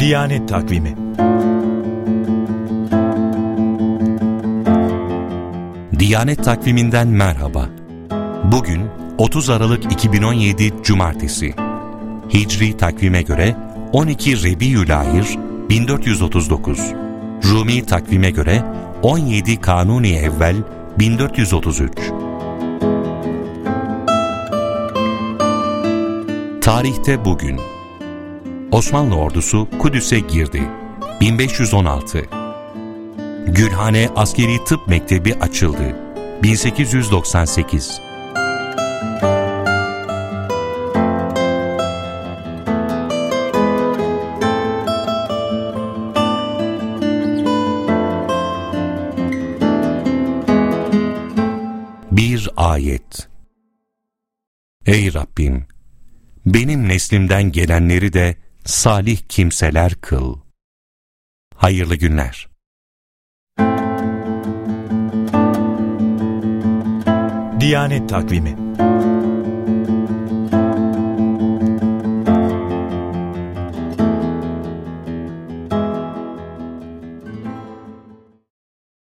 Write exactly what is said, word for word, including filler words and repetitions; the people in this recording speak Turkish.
Diyanet Takvimi. Diyanet Takvimi'nden merhaba. Bugün otuz Aralık iki bin on yedi Cumartesi. Hicri takvime göre on iki Rebiülahir bin dört yüz otuz dokuz. Rumi takvime göre on yedi Kanuni Evvel bin dört yüz otuz üç. Tarihte bugün Osmanlı ordusu Kudüs'e girdi. bin beş yüz on altı. Gülhane Askeri Tıp Mektebi açıldı. bin sekiz yüz doksan sekiz. Bir ayet. Ey Rabbim! Benim neslimden gelenleri de salih kimseler kıl. Hayırlı günler. Diyanet Takvimi.